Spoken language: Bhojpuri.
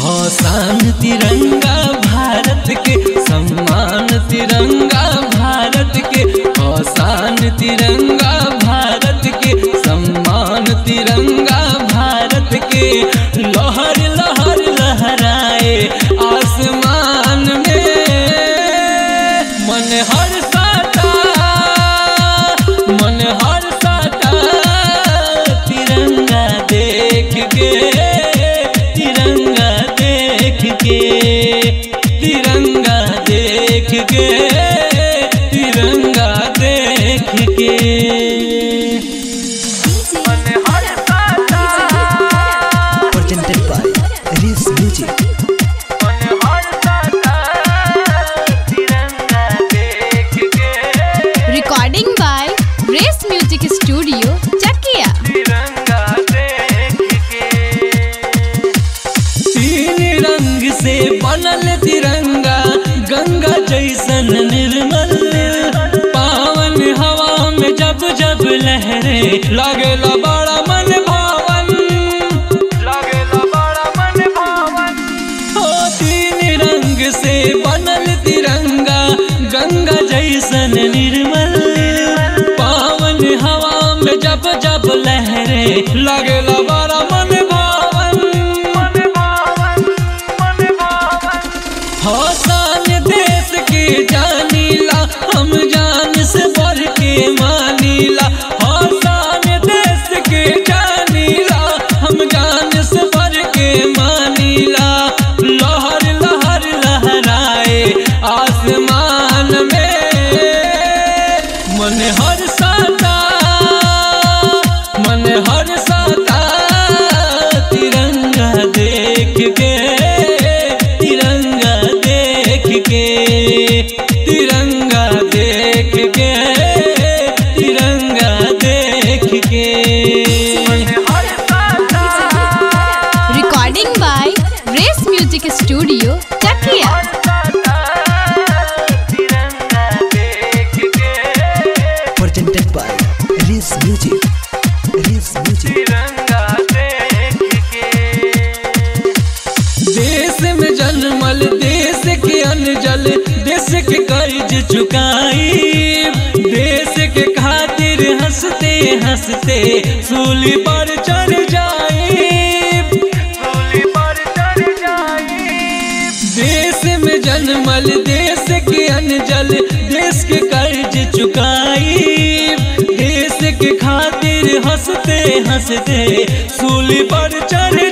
शान तिरंगा भारत के, सम्मान तिरंगा भारत के, शान तिरंगा भारत के, सम्मान तिरंगा भारत के। लहर लहर लहराए आसमान में, मन हर्षाता, मन हर्षाता तिरंगा देख के, तिरंगा देख के, तिरंगा देख के, तिरंगा देख के। Presented by Reese Music. Recording by Reese Music Studio, Chakia. तीन रंग से बनल तिरंगा, गंगा जैसन निर्मल, पावन हवा में जब जब लहरे, लागेला बड़ा मन भावन, लागेला बड़ा मन भावन। हो तीन रंग से बनल तिरंगा, गंगा जैसन निर्मल, पावन हवा में जब जब लहरे, लागेला बड़ा मन भावन, मन भावन, मन भावन। हो शान देश के जानीला, हम जान से बढ़ के मानीला, हो शान देश के जानीला, हम जान से बढ़ के मानीला। लहर लहर लहराए आसमान में, मन हर्षाता, मन हर्षाता तिरंगा देख के, तिरंगा देख के, तिरंगा देख के, तिरंगा देख के। Recording by Reese Music Studio, Chakia. Presented by Reese Music. Reese Music. देश में जन्मल, देश के अनजल, देश के कर्ज चुकाई, देश के खातिर हंसते हंसते सूली पर चढ़ जाए, सूली पर चढ़ जाए। देश में जन्मल, देश के अनजल, देश के कर्ज चुकाई, देश के खातिर हंसते हंसते सूली पर चढ़